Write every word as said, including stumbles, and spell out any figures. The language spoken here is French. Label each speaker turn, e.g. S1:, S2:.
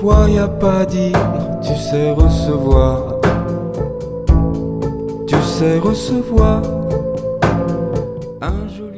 S1: toi y a pas à dire, tu sais recevoir, tu sais recevoir un joli